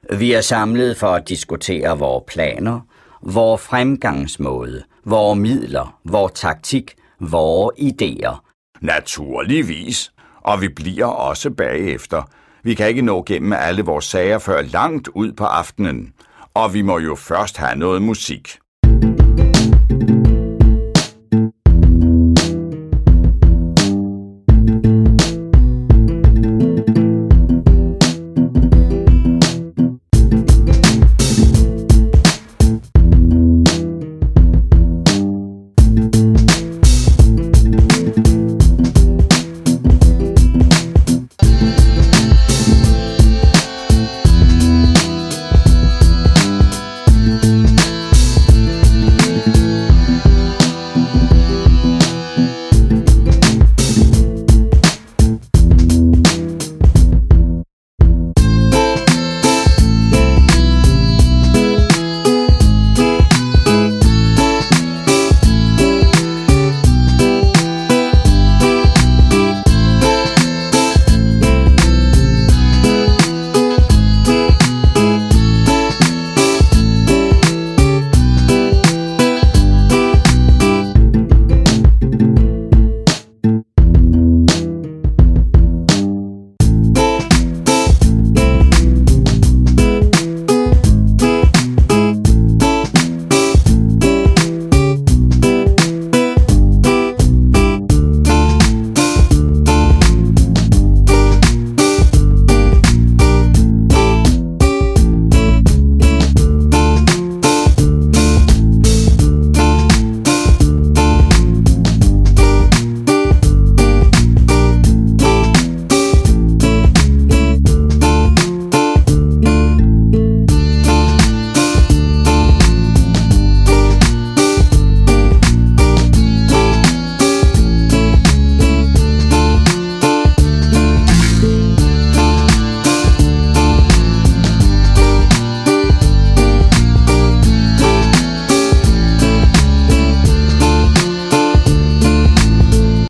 Vi er samlet for at diskutere vores planer, vores fremgangsmåde, vores midler, vores taktik, vores idéer. Naturligvis, og vi bliver også bagefter. Vi kan ikke nå gennem alle vores sager før langt ud på aftenen, og vi må jo først have noget musik.